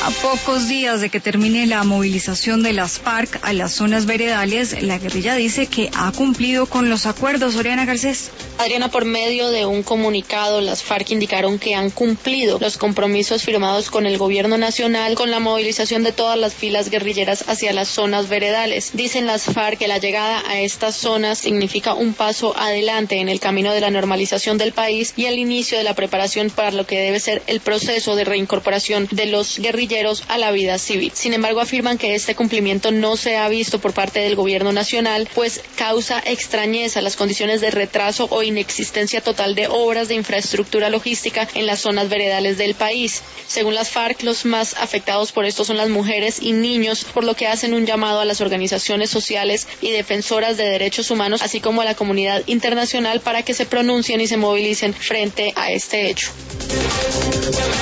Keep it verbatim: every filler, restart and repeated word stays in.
A pocos días de que termine la movilización de las FARC a las zonas veredales, la guerrilla dice que ha cumplido con los acuerdos. Oriana Garcés. Adriana, por medio de un comunicado, las FARC indicaron que han cumplido los compromisos firmados con el gobierno nacional con la movilización de todas las filas guerrilleras hacia las zonas veredales. Dicen las FARC que la llegada a estas zonas significa un paso adelante en el camino de la normalización del país y el inicio de la preparación para lo que debe ser el proceso de reincorporación de los guerrilleros a la vida civil. Sin embargo, afirman que este cumplimiento no se ha visto por parte del gobierno nacional, pues causa extrañeza las condiciones de retraso o inexistencia total de obras de infraestructura logística en las zonas veredales del país. Según las FARC, los más afectados por esto son las mujeres y niños, por lo que hacen un llamado a las organizaciones sociales y defensoras de derechos humanos, así como a la comunidad internacional, para que se pronuncien y se movilicen frente a este hecho.